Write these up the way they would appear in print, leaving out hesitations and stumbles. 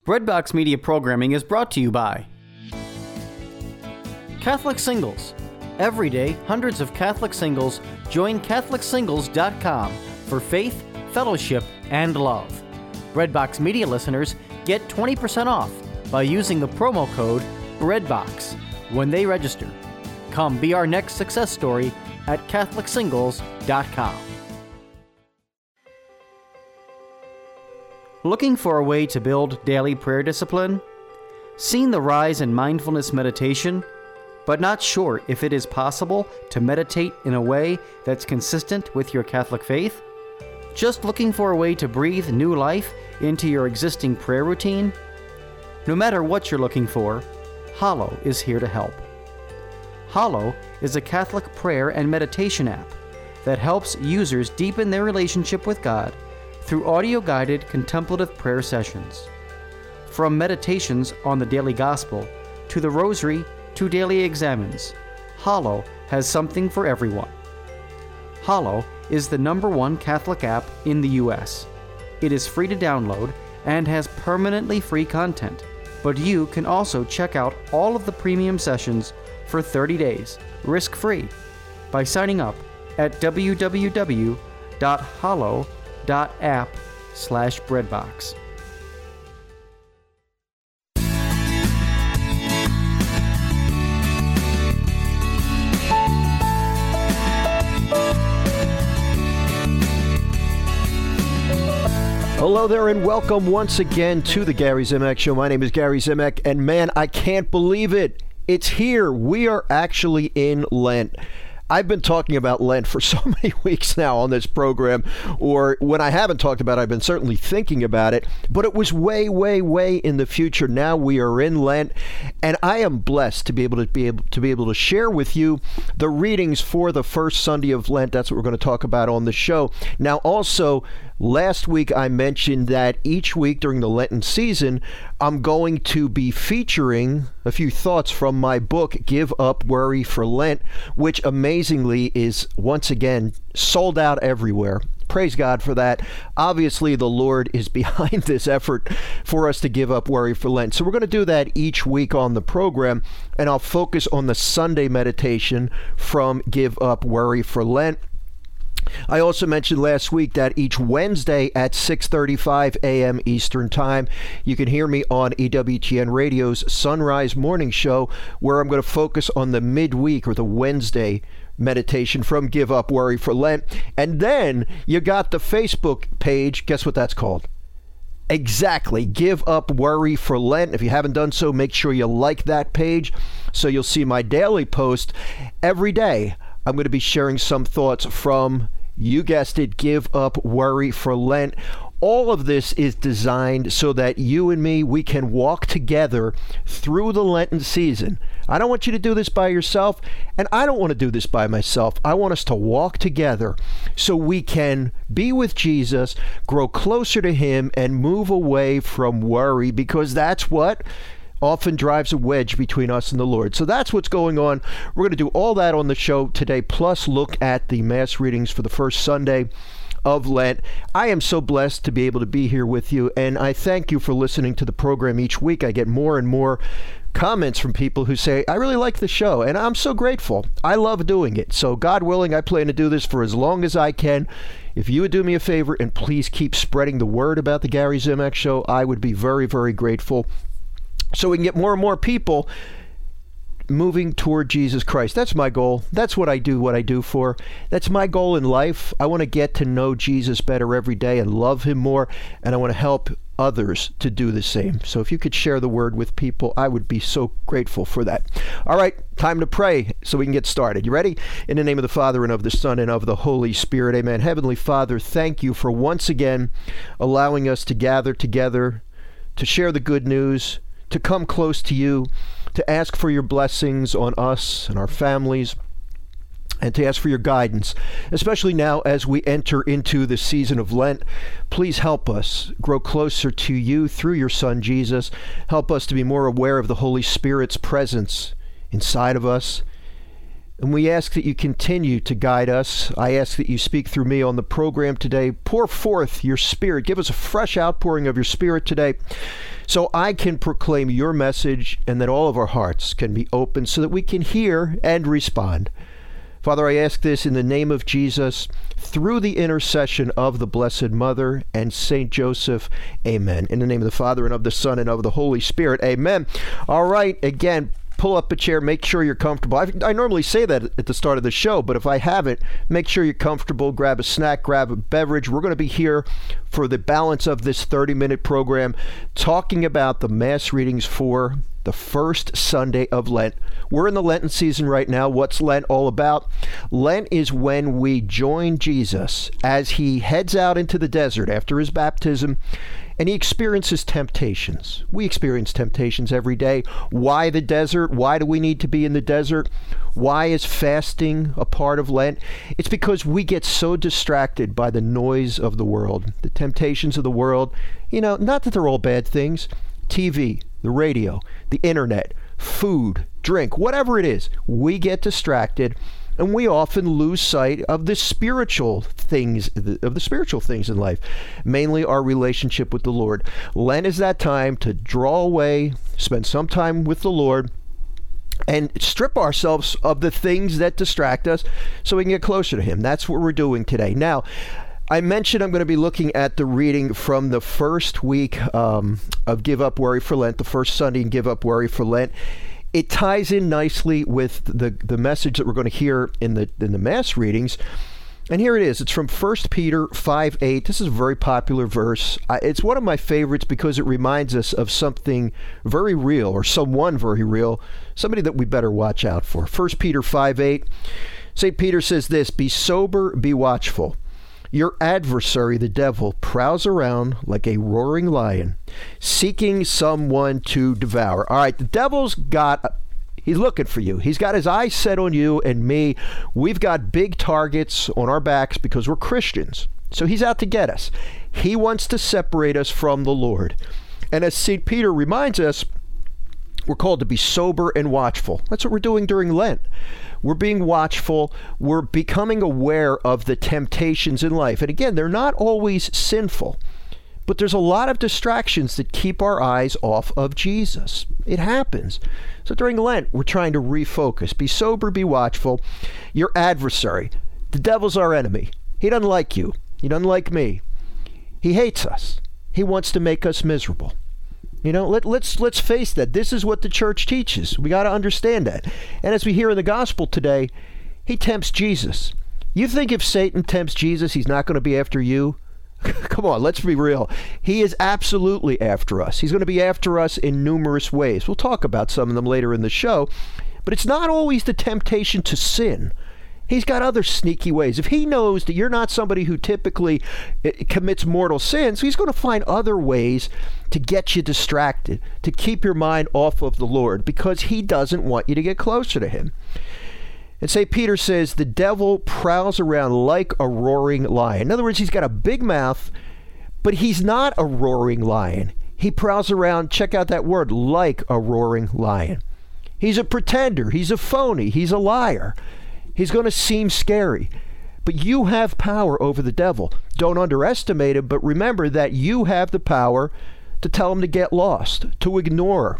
Breadbox Media programming is brought to you by Catholic Singles. Every day, hundreds of Catholic singles join CatholicSingles.com for faith, fellowship, and love. Breadbox Media listeners get 20% off by using the promo code BREADBOX when they register. Come be our next success story at CatholicSingles.com. Looking for a way to build daily prayer discipline? Seen the rise in mindfulness meditation, but not sure if it is possible to meditate in a way that's consistent with your Catholic faith? Just looking for a way to breathe new life into your existing prayer routine? No matter what you're looking for, Hallow is here to help. Hallow is a Catholic prayer and meditation app that helps users deepen their relationship with God through audio-guided contemplative prayer sessions. From meditations on the daily gospel to the rosary to daily examines, Hallow has something for everyone. Hallow is the #1 Catholic app in the U.S. It is free to download and has permanently free content, but you can also check out all of the premium sessions for 30 days, risk-free, by signing up at www.hallow.app/breadbox. Hello there and welcome once again to the Gary Zimak Show. My name is Gary Zimak and man, I can't believe it. It's here. We are actually in Lent. I've been talking about Lent for so many weeks now on this program, or when I haven't talked about it, I've been certainly thinking about it, but it was way, way, way in the future. Now we are in Lent, and I am blessed to be able to share with you the readings for the first Sunday of Lent. That's what we're going to talk about on the show. Now, also, last week I mentioned that each week during the Lenten season, I'm going to be featuring a few thoughts from my book, Give Up Worry for Lent, which amazingly is once again sold out everywhere. Praise God for that. Obviously, the Lord is behind this effort for us to give up worry for Lent. So we're going to do that each week on the program, and I'll focus on the Sunday meditation from Give Up Worry for Lent. I also mentioned last week that each Wednesday at 6:35 a.m. Eastern Time, you can hear me on EWTN Radio's Sunrise Morning Show, where I'm going to focus on the midweek or the Wednesday meditation from Give Up Worry for Lent. And then you got the Facebook page. Guess what that's called? Exactly. Give Up Worry for Lent. If you haven't done so, make sure you like that page so you'll see my daily post every day. I'm going to be sharing some thoughts from, you guessed it, Give Up Worry for Lent. All of this is designed so that you and me, we can walk together through the Lenten season. I don't want you to do this by yourself, and I don't want to do this by myself. I want us to walk together so we can be with Jesus, grow closer to Him, and move away from worry, because that's what often drives a wedge between us and the Lord. So that's what's going on. We're going to do all that on the show today, plus look at the Mass readings for the first Sunday of Lent. I am so blessed to be able to be here with you, and I thank you for listening to the program each week. I get more and more comments from people who say, I really like the show, and I'm so grateful. I love doing it. So God willing, I plan to do this for as long as I can. If you would do me a favor and please keep spreading the word about the Gary Zimak Show, I would be very, very grateful, so we can get more and more people moving toward Jesus Christ. That's my goal. That's what I do for. That's my goal in life. I want to get to know Jesus better every day and love Him more, and I want to help others to do the same. So if you could share the word with people, I would be so grateful for that. All right, time to pray so we can get started. You ready? In the name of the Father, and of the Son, and of the Holy Spirit, amen. Heavenly Father, thank you for once again allowing us to gather together to share the good news, to come close to you, to ask for your blessings on us and our families, and to ask for your guidance, especially now as we enter into the season of Lent. Please help us grow closer to you through your Son, Jesus. Help us to be more aware of the Holy Spirit's presence inside of us. And we ask that you continue to guide us. I ask that you speak through me on the program today. Pour forth your Spirit. Give us a fresh outpouring of your Spirit today so I can proclaim your message and that all of our hearts can be open so that we can hear and respond. Father, I ask this in the name of Jesus, through the intercession of the Blessed Mother and Saint Joseph. Amen. In the name of the Father, and of the Son, and of the Holy Spirit. Amen. All right, again, pull up a chair, make sure you're comfortable. I normally say that at the start of the show, but if I haven't, make sure you're comfortable, grab a snack, grab a beverage. We're going to be here for the balance of this 30-minute program, talking about the Mass readings for the first Sunday of Lent. We're in the Lenten season right now. What's Lent all about? Lent is when we join Jesus as he heads out into the desert after his baptism, and he experiences temptations. We experience temptations every day. Why the desert? Why do we need to be in the desert? Why is fasting a part of Lent? It's because we get so distracted by the noise of the world, the temptations of the world. Not that they're all bad things. TV, the radio, the internet, food, drink, whatever it is, we get distracted, and we often lose sight of the spiritual things in life, mainly our relationship with the Lord. Lent is that time to draw away, spend some time with the Lord, and strip ourselves of the things that distract us so we can get closer to him. That's what we're doing today. Now, I mentioned I'm going to be looking at the reading from the first week of Give Up Worry for Lent, the first Sunday in Give Up Worry for Lent. It ties in nicely with the message that we're going to hear in the Mass readings. And here it is. It's from 1 Peter 5:8. This is a very popular verse. It's one of my favorites because it reminds us of something very real, or someone very real, somebody that we better watch out for. 1 Peter 5:8. St. Peter says this, "Be sober, be watchful. Your adversary, the devil, prowls around like a roaring lion, seeking someone to devour." All right, the devil's he's looking for you. He's got his eyes set on you and me. We've got big targets on our backs because we're Christians. So he's out to get us. He wants to separate us from the Lord. And as St. Peter reminds us, we're called to be sober and watchful. That's what we're doing during Lent. We're being watchful. We're becoming aware of the temptations in life. And again, they're not always sinful, but there's a lot of distractions that keep our eyes off of Jesus. It happens. So during Lent, we're trying to refocus. Be sober, be watchful. Your adversary, the devil's our enemy. He doesn't like you. He doesn't like me. He hates us. He wants to make us miserable. Let's face that. This is what the church teaches. We got to understand that. And as we hear in the gospel today, he tempts Jesus. You think if Satan tempts Jesus, he's not going to be after you? Come on, let's be real. He is absolutely after us. He's going to be after us in numerous ways. We'll talk about some of them later in the show. But it's not always the temptation to sin. He's got other sneaky ways. If he knows that you're not somebody who typically commits mortal sins, he's going to find other ways to get you distracted, to keep your mind off of the Lord, because he doesn't want you to get closer to him. And St. Peter says the devil prowls around like a roaring lion. In other words, he's got a big mouth, but he's not a roaring lion. He prowls around, check out that word, like a roaring lion. He's a pretender. He's a phony. He's a liar. He's going to seem scary. But you have power over the devil. Don't underestimate him, but remember that you have the power to tell him to get lost, to ignore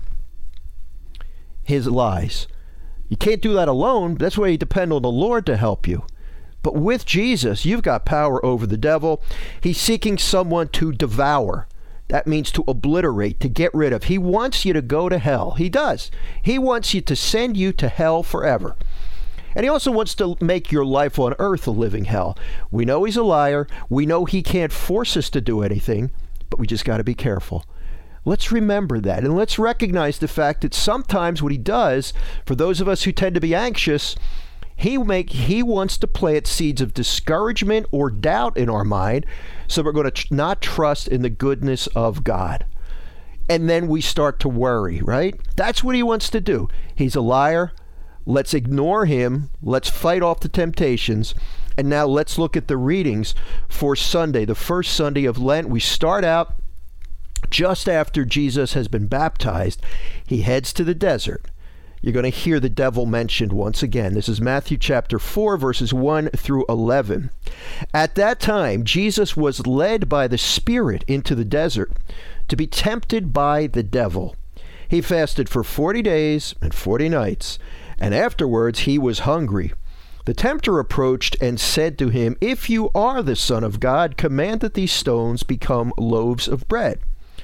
his lies. You can't do that alone. That's why you depend on the Lord to help you. But with Jesus, you've got power over the devil. He's seeking someone to devour. That means to obliterate, to get rid of. He wants you to go to hell. He does. He wants you to send you to hell forever. And he also wants to make your life on earth a living hell. We know he's a liar. We know he can't force us to do anything, but we just got to be careful. Let's remember that, and let's recognize the fact that sometimes what he does, for those of us who tend to be anxious, he wants to plant seeds of discouragement or doubt in our mind, so we're going to not trust in the goodness of God. And then we start to worry, right? That's what he wants to do. He's a liar. Let's ignore him. Let's fight off the temptations. And now let's look at the readings for Sunday, the first Sunday of Lent. We start out just after Jesus has been baptized. He heads to the desert. you're going to hear the devil mentioned once again. This is Matthew chapter 4, verses 1 through 11. At that time, Jesus was led by the Spirit into the desert to be tempted by the devil. He fasted for 40 days and 40 nights, and afterwards he was hungry. The tempter approached and said to him, "If you are the Son of God, command that these stones become loaves of bread."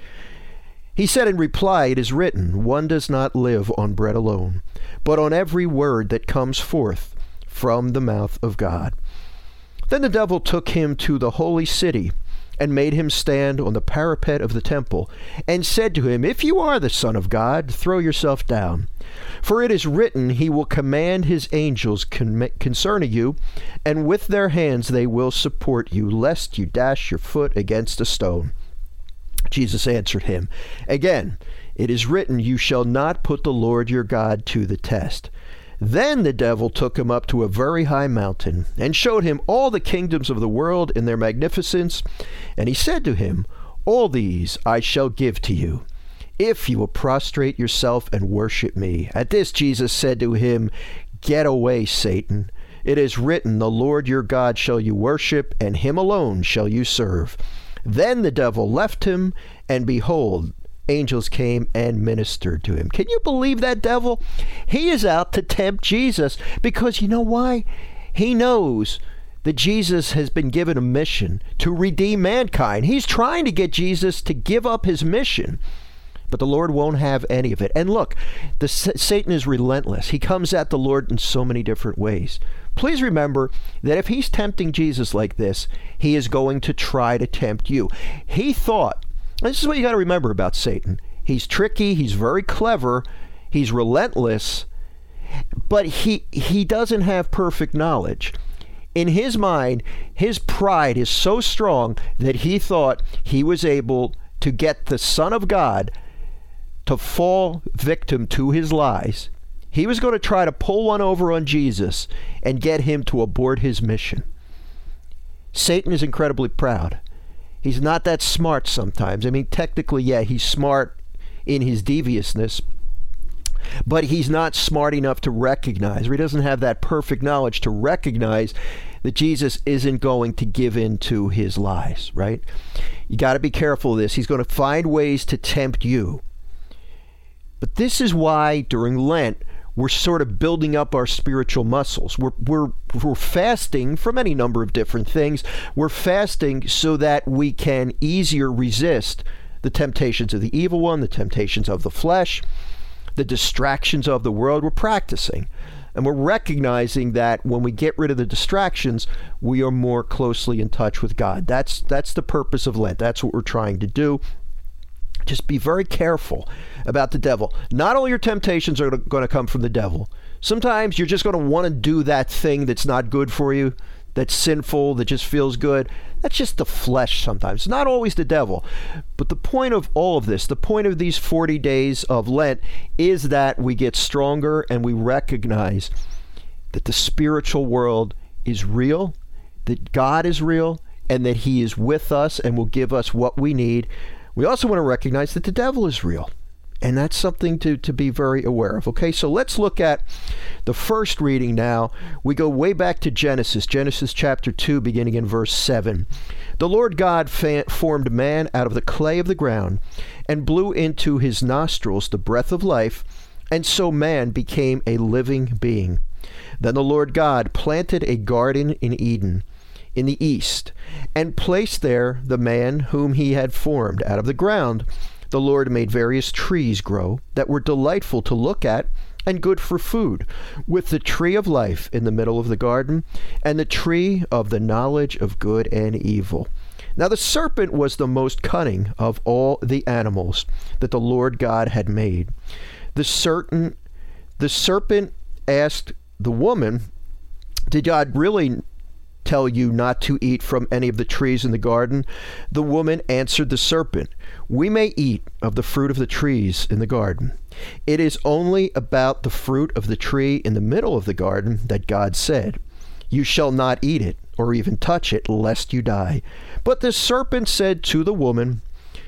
He said in reply, "It is written, one does not live on bread alone, but on every word that comes forth from the mouth of God." Then the devil took him to the holy city and made him stand on the parapet of the temple, and said to him, "If you are the Son of God, throw yourself down. For it is written, he will command his angels concerning you, and with their hands they will support you, lest you dash your foot against a stone." Jesus answered him, "Again, it is written, you shall not put the Lord your God to the test." Then the devil took him up to a very high mountain, and showed him all the kingdoms of the world in their magnificence. And he said to him, "All these I shall give to you, if you will prostrate yourself and worship me." At this Jesus said to him, "Get away, Satan. It is written, the Lord your God shall you worship, and him alone shall you serve." Then the devil left him, and behold, angels came and ministered to him. Can you believe that devil? He is out to tempt Jesus because you know why? He knows that Jesus has been given a mission to redeem mankind. He's trying to get Jesus to give up his mission, but the Lord won't have any of it. And look, Satan is relentless. He comes at the Lord in so many different ways. Please remember that if he's tempting Jesus like this, he is going to try to tempt you. He thought, this is what you got to remember about Satan. He's tricky, he's very clever, he's relentless, but he doesn't have perfect knowledge. In his mind, his pride is so strong that he thought he was able to get the Son of God to fall victim to his lies. He was going to try to pull one over on Jesus and get him to abort his mission. Satan is incredibly proud. He's not that smart sometimes. I mean, technically, yeah, he's smart in his deviousness, but he's not smart enough to recognize, or he doesn't have that perfect knowledge to recognize that Jesus isn't going to give in to his lies, right? You got to be careful of this. He's going to find ways to tempt you. But this is why during Lent, we're sort of building up our spiritual muscles. We're fasting from any number of different things. We're fasting so that we can easier resist the temptations of the evil one, the temptations of the flesh, the distractions of the world. We're practicing. And we're recognizing that when we get rid of the distractions, we are more closely in touch with God. That's the purpose of Lent. That's what we're trying to do. Just be very careful about the devil. Not all your temptations are going to come from the devil. Sometimes you're just going to want to do that thing that's not good for you, that's sinful, that just feels good. That's just the flesh sometimes. It's not always the devil. But the point of all of this, the point of these 40 days of Lent, is that we get stronger and we recognize that the spiritual world is real, that God is real, and that he is with us and will give us what we need. We also want to recognize that the devil is real. And that's something to be very aware of. Okay, so let's look at the first reading now. We go way back to Genesis chapter 2, beginning in verse 7. The Lord God formed man out of the clay of the ground and blew into his nostrils the breath of life, and so man became a living being. Then the Lord God planted a garden in Eden, in the east, and placed there the man whom he had formed out of the ground. The Lord made various trees grow that were delightful to look at and good for food, with the tree of life in the middle of the garden, and the tree of the knowledge of good and evil. Now the serpent was the most cunning of all the animals that the Lord God had made. The serpent asked the woman, "Did God really tell you not to eat from any of the trees in the garden?" The woman answered the serpent, "We may eat of the fruit of the trees in the garden. It is only about the fruit of the tree in the middle of the garden that God said, 'You shall not eat it or even touch it, lest you die.' But the serpent said to the woman,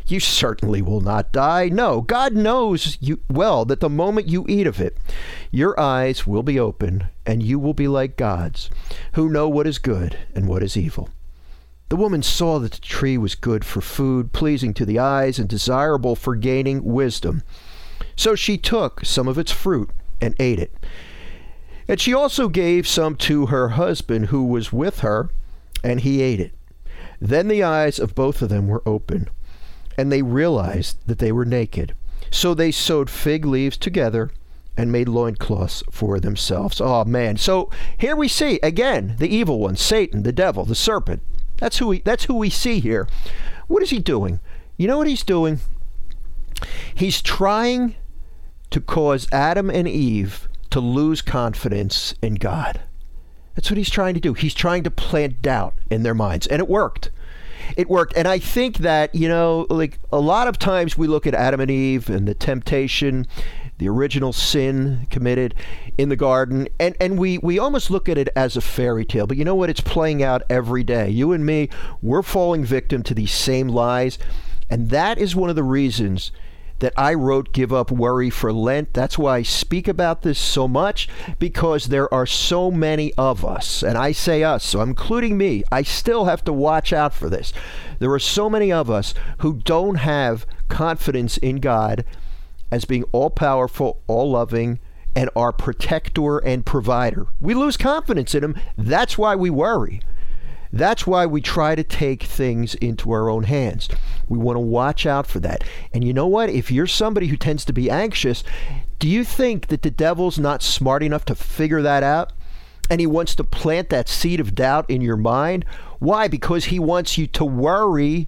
You certainly will not die. No, God knows you well that the moment you eat of it, your eyes will be open and you will be like gods, who know what is good and what is evil. The woman saw that the tree was good for food, pleasing to the eyes, and desirable for gaining wisdom. So she took some of its fruit and ate it. And she also gave some to her husband who was with her, and he ate it. Then the eyes of both of them were open, and they realized that they were naked. So they sewed fig leaves together and made loincloths for themselves. Oh, man. So here we see, again, the evil one, Satan, the devil, the serpent. That's who we see here. What is he doing? You know what he's doing? He's trying to cause Adam and Eve to lose confidence in God. That's what he's trying to do. He's trying to plant doubt in their minds. And it worked. It worked. And I think that, like a lot of times we look at Adam and Eve and the temptation, the original sin committed in the garden, and we almost look at it as a fairy tale. But you know what? It's playing out every day. You and me, we're falling victim to these same lies. And that is one of the reasons that I wrote Give Up Worry for Lent. That's why I speak about this so much, because there are so many of us, and I say us, so I'm including me. I still have to watch out for this. There are so many of us who don't have confidence in God as being all-powerful, all-loving, and our protector and provider. We lose confidence in him. That's why we worry. That's why we try to take things into our own hands. We want to watch out for that. And you know what? If you're somebody who tends to be anxious, do you think that the devil's not smart enough to figure that out? And he wants to plant that seed of doubt in your mind? Why? Because he wants you to worry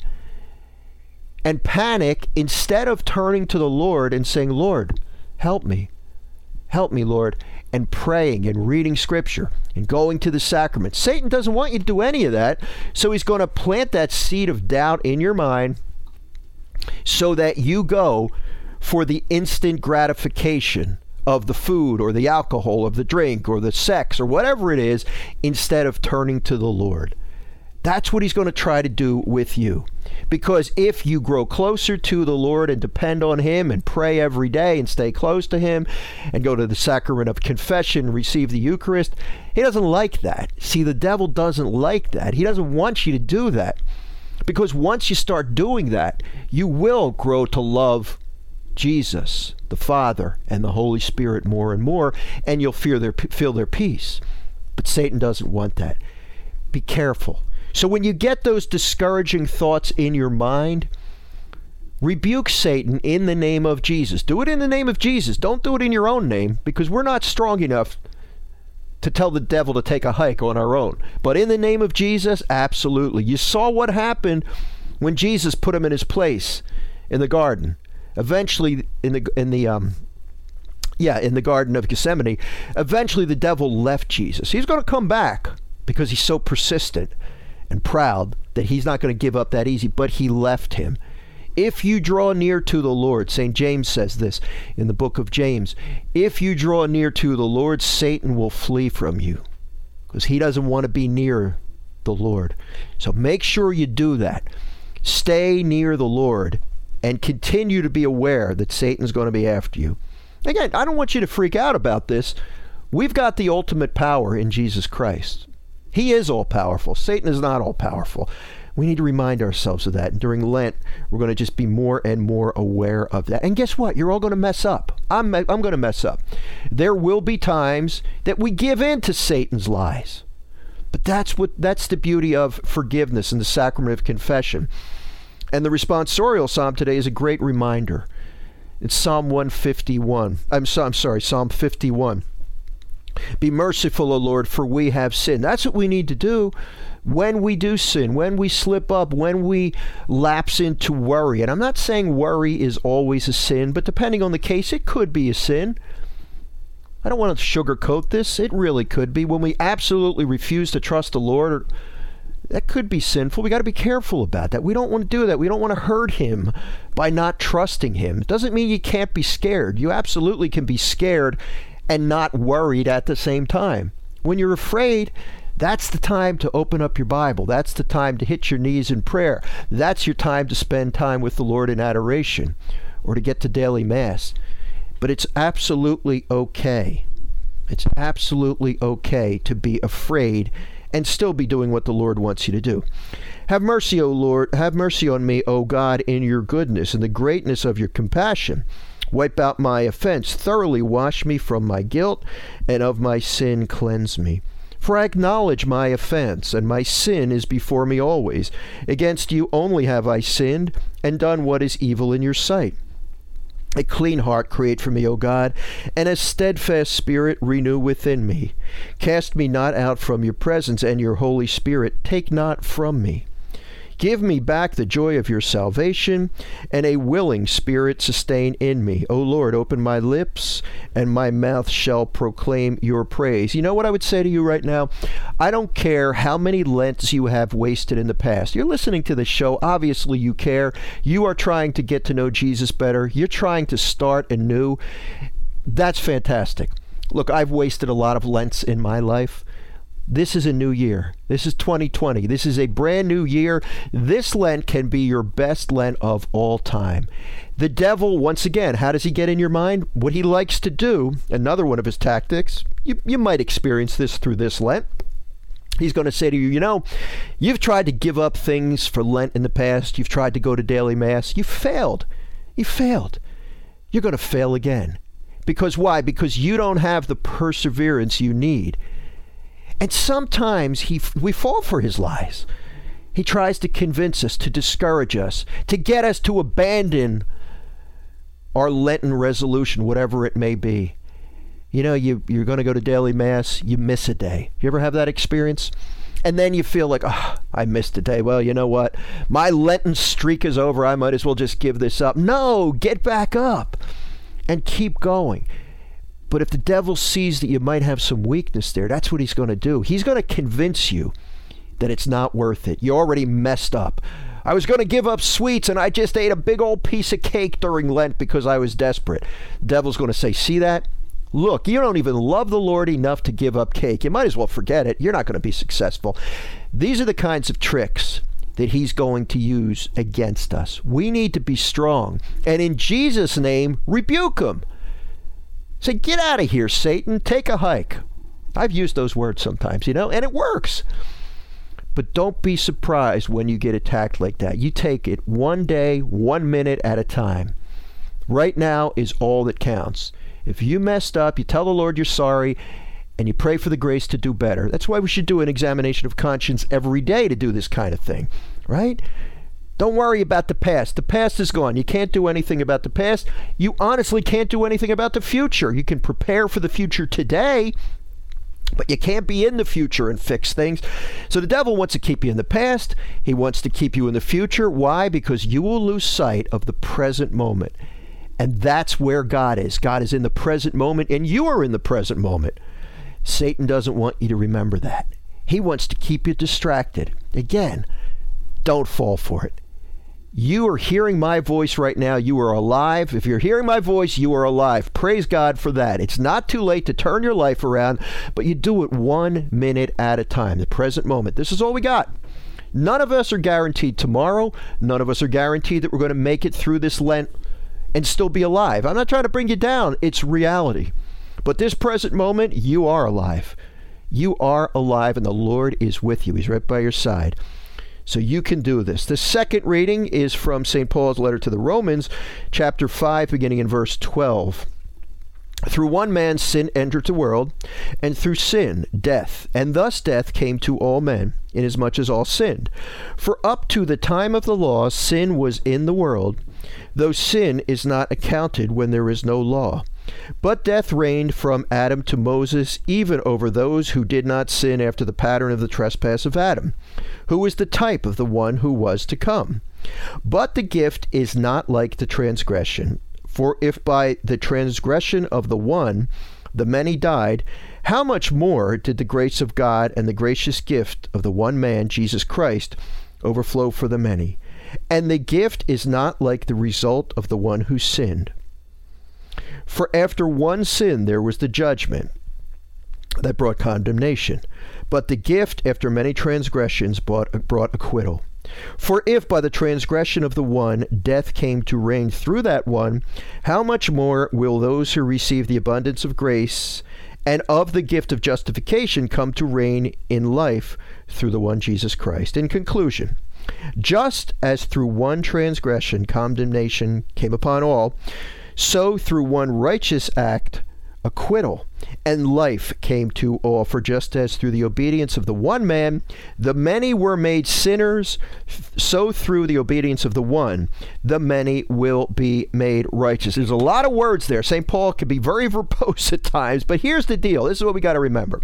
and panic instead of turning to the Lord and saying, Lord, help me. Help me, Lord. And praying and reading scripture and going to the sacraments. Satan doesn't want you to do any of that. So he's going to plant that seed of doubt in your mind so that you go for the instant gratification of the food or the alcohol or the drink or the sex or whatever it is, instead of turning to the Lord. That's what he's going to try to do with you. Because if you grow closer to the Lord and depend on him and pray every day and stay close to him and go to the sacrament of confession, receive the Eucharist, he doesn't like that. See, the devil doesn't like that. He doesn't want you to do that. Because once you start doing that, you will grow to love Jesus, the Father, and the Holy Spirit more and more, and you'll feel their peace. But Satan doesn't want that. Be careful. So when you get those discouraging thoughts in your mind, rebuke Satan in the name of Jesus. Do it in the name of Jesus. Don't do it in your own name, because we're not strong enough to tell the devil to take a hike on our own. But in the name of Jesus, absolutely. You saw what happened when Jesus put him in his place in the garden. Eventually, in the Garden of Gethsemane, eventually the devil left Jesus. He's going to come back because he's so persistent and proud that he's not going to give up that easy, but he left him. If you draw near to the Lord, St. James says this in the book of James, if you draw near to the Lord, Satan will flee from you, because he doesn't want to be near the Lord. So make sure you do that. Stay near the Lord and continue to be aware that Satan's going to be after you. Again, I don't want you to freak out about this. We've got the ultimate power in Jesus Christ. He is all-powerful. Satan is not all-powerful. We need to remind ourselves of that. And during Lent, we're going to just be more and more aware of that. And guess what? You're all going to mess up. I'm going to mess up. There will be times that we give in to Satan's lies. But that's the beauty of forgiveness and the sacrament of confession. And the responsorial psalm today is a great reminder. It's Psalm 151. Psalm 51. Be merciful, O Lord, for we have sinned. That's what we need to do when we do sin, when we slip up, when we lapse into worry. And I'm not saying worry is always a sin, but depending on the case, it could be a sin. I don't want to sugarcoat this. It really could be. When we absolutely refuse to trust the Lord, that could be sinful. We got to be careful about that. We don't want to do that. We don't want to hurt him by not trusting him. It doesn't mean you can't be scared. You absolutely can be scared and not worried at the same time. When you're afraid, That's the time to open up your Bible. That's the time to hit your knees in prayer. That's your time to spend time with the Lord in adoration or to get to daily Mass. But it's absolutely okay. It's absolutely okay to be afraid and still be doing what the Lord wants you to do. Have mercy, O Lord, have mercy on me, O God, in your goodness and the greatness of your compassion. Wipe out my offense, thoroughly wash me from my guilt, and of my sin cleanse me. For I acknowledge my offense, and my sin is before me always. Against you only have I sinned, and done what is evil in your sight. A clean heart create for me, O God, and a steadfast spirit renew within me. Cast me not out from your presence, and your Holy Spirit take not from me. Give me back the joy of your salvation, and a willing spirit sustain in me. O Lord, open my lips, and my mouth shall proclaim your praise. You know what I would say to you right now? I don't care how many Lents you have wasted in the past. You're listening to the show. Obviously, you care. You are trying to get to know Jesus better. You're trying to start anew. That's fantastic. Look, I've wasted a lot of Lents in my life. This is a new year. This is 2020. This is a brand new year. This Lent can be your best Lent of all time. The devil, once again, how does he get in your mind? What he likes to do, another one of his tactics, you might experience this through this Lent. He's going to say to you, you know, you've tried to give up things for Lent in the past. You've tried to go to daily Mass. You failed. You failed. You're going to fail again. Because why? Because you don't have the perseverance you need. And sometimes we fall for his lies. He tries to convince us, to discourage us, to get us to abandon our Lenten resolution, whatever it may be. You know, you're going to go to daily Mass, you miss a day. You ever have that experience? And then you feel like, oh, I missed a day. Well, you know what? My Lenten streak is over. I might as well just give this up. No, get back up and keep going. But if the devil sees that you might have some weakness there, that's what he's going to do. He's going to convince you that it's not worth it. You already messed up. I was going to give up sweets and I just ate a big old piece of cake during Lent because I was desperate. The devil's going to say, see that? Look, you don't even love the Lord enough to give up cake. You might as well forget it. You're not going to be successful. These are the kinds of tricks that he's going to use against us. We need to be strong. And in Jesus' name, rebuke him. Say, get out of here, Satan. Take a hike. I've used those words sometimes, you know, and it works. But don't be surprised when you get attacked like that. You take it one day, 1 minute at a time. Right now is all that counts. If you messed up, you tell the Lord you're sorry, and you pray for the grace to do better. That's why we should do an examination of conscience every day to do this kind of thing, right? Don't worry about the past. The past is gone. You can't do anything about the past. You honestly can't do anything about the future. You can prepare for the future today, but you can't be in the future and fix things. So the devil wants to keep you in the past. He wants to keep you in the future. Why? Because you will lose sight of the present moment. And that's where God is. God is in the present moment, and you are in the present moment. Satan doesn't want you to remember that. He wants to keep you distracted. Again, don't fall for it. You are hearing my voice right now. You are alive. If you're hearing my voice, you are alive. Praise God for that. It's not too late to turn your life around, but you do it 1 minute at a time, the present moment. This is all we got. None of us are guaranteed tomorrow. None of us are guaranteed that we're going to make it through this Lent and still be alive. I'm not trying to bring you down. It's reality. But this present moment, you are alive. You are alive, and the Lord is with you. He's right by your side. So you can do this. The second reading is from St. Paul's letter to the Romans, chapter 5, beginning in verse 12. Through one man sin entered the world, and through sin death. And thus death came to all men, inasmuch as all sinned. For up to the time of the law, sin was in the world, though sin is not accounted when there is no law. But death reigned from Adam to Moses, even over those who did not sin after the pattern of the trespass of Adam, who was the type of the one who was to come. But the gift is not like the transgression. For if by the transgression of the one the many died, how much more did the grace of God and the gracious gift of the one man, Jesus Christ, overflow for the many? And the gift is not like the result of the one who sinned. For after one sin there was the judgment. that brought condemnation. But the gift, after many transgressions, brought acquittal. For if by the transgression of the one death came to reign through that one, how much more will those who receive the abundance of grace and of the gift of justification come to reign in life through the one Jesus Christ? In conclusion, just as through one transgression condemnation came upon all, so through one righteous act acquittal and life came to all. For just as through the obedience of the one man the many were made sinners, so through the obedience of the one the many will be made righteous. There's a lot of words there. St. Paul can be very verbose at times, but here's the deal. This is what we got to remember.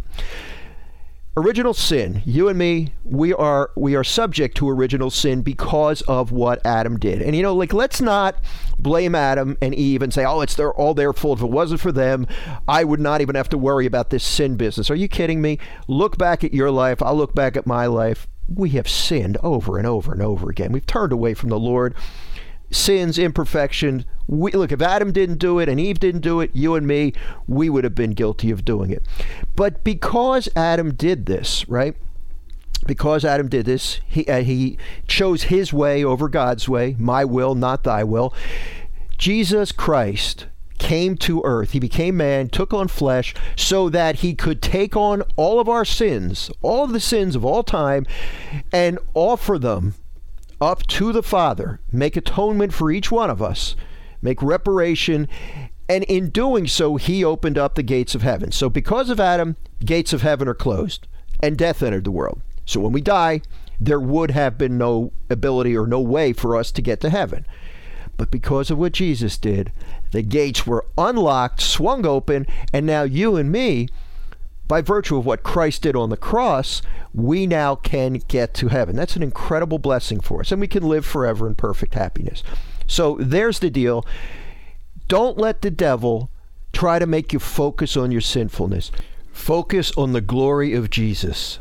Original sin, you and me, we are subject to original sin because of what Adam did. And let's not blame Adam and Eve and say, oh, it's all their fault. If it wasn't for them, I would not even have to worry about this sin business. Are you kidding me? Look back at your life. I'll look back at my life. We have sinned over and over and over again. We've turned away from the Lord. Sins, imperfection. Look, if Adam didn't do it and Eve didn't do it, you and me, we would have been guilty of doing it. But because Adam did this, right? Because Adam did this, he chose his way over God's way, my will, not thy will. Jesus Christ came to earth. He became man, took on flesh, so that he could take on all of our sins, all of the sins of all time, and offer them up to the Father, make atonement for each one of us, make reparation, and in doing so, he opened up the gates of heaven. So because of Adam, gates of heaven are closed, and death entered the world. So when we die, there would have been no ability or no way for us to get to heaven. But because of what Jesus did, the gates were unlocked, swung open, and now you and me, by virtue of what Christ did on the cross, we now can get to heaven. That's an incredible blessing for us, and we can live forever in perfect happiness. So there's the deal. Don't let the devil try to make you focus on your sinfulness. Focus on the glory of Jesus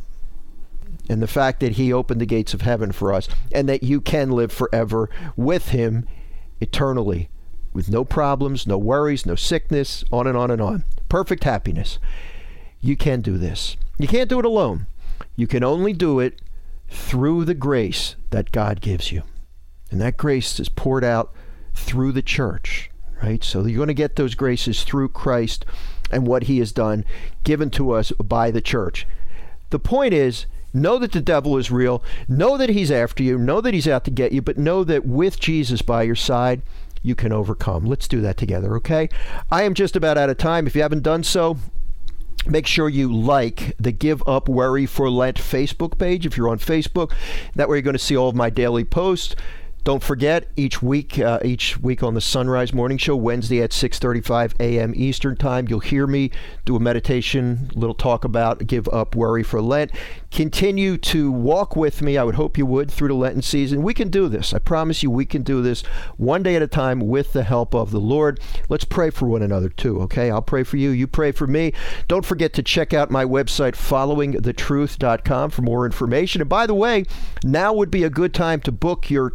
and the fact that he opened the gates of heaven for us and that you can live forever with him eternally with no problems, no worries, no sickness, on and on and on. Perfect happiness. You can do this. You can't do it alone. You can only do it through the grace that God gives you. And that grace is poured out through the church, right? So you're going to get those graces through Christ and what he has done, given to us by the church. The point is, know that the devil is real. Know that he's after you. Know that he's out to get you. But know that with Jesus by your side, you can overcome. Let's do that together, okay? I am just about out of time. If you haven't done so, make sure you like the Give Up Worry for Lent Facebook page if you're on Facebook. That way you're going to see all of my daily posts. Don't forget, each week on the Sunrise Morning Show, Wednesday at 6:35 a.m. Eastern Time, you'll hear me do a meditation, a little talk about Give Up Worry for Lent. Continue to walk with me. I would hope you would through the Lenten season. We can do this. I promise you we can do this one day at a time with the help of the Lord. Let's pray for one another too, okay? I'll pray for you. You pray for me. Don't forget to check out my website, followingthetruth.com, for more information. And by the way, now would be a good time to book your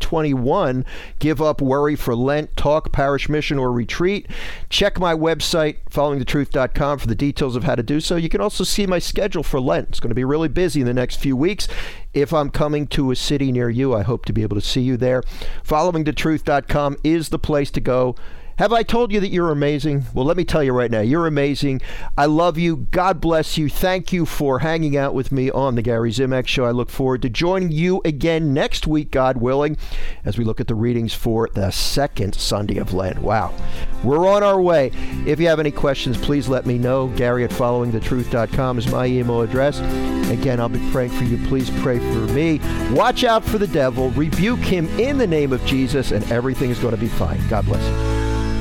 2021 Give Up Worry for Lent talk, parish mission, or retreat. Check my website, followingthetruth.com, for the details of how to do so. You can also see my schedule for Lent. It's going to be really busy in the next few weeks. If I'm coming to a city near you, I hope to be able to see you there. Followingthetruth.com is the place to go. Have I told you that you're amazing? Well, let me tell you right now, you're amazing. I love you. God bless you. Thank you for hanging out with me on the Gary Zimak Show. I look forward to joining you again next week, God willing, as we look at the readings for the second Sunday of Lent. Wow. We're on our way. If you have any questions, please let me know. Gary at followingthetruth.com is my email address. Again, I'll be praying for you. Please pray for me. Watch out for the devil. Rebuke him in the name of Jesus, and everything is going to be fine. God bless you.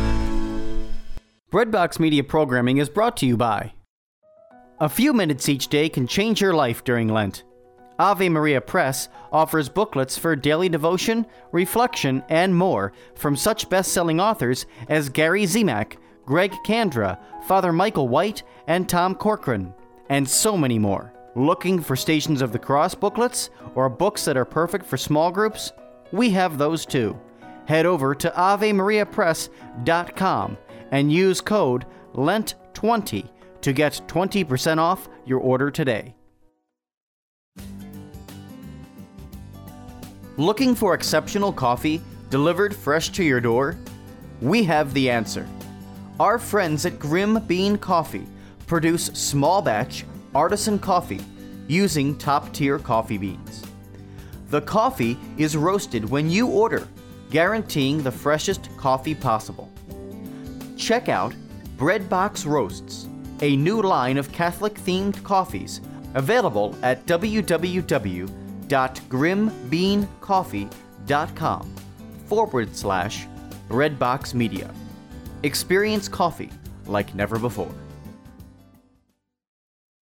Breadbox Media programming is brought to you by. A few minutes each day can change your life during Lent. Ave Maria Press offers booklets for daily devotion, reflection, and more from such best-selling authors as Gary Zimak, Greg Kandra, Father Michael White, and Tom Corcoran, and so many more. Looking for Stations of the Cross booklets or books that are perfect for small groups? We have those too. Head over to AveMariaPress.com and use code LENT20 to get 20% off your order today. Looking for exceptional coffee delivered fresh to your door? We have the answer. Our friends at Grim Bean Coffee produce small batch artisan coffee using top-tier coffee beans. The coffee is roasted when you order, guaranteeing the freshest coffee possible. Check out Breadbox Roasts, a new line of Catholic-themed coffees available at www.grimbeancoffee.com/Breadbox Media. Experience coffee like never before.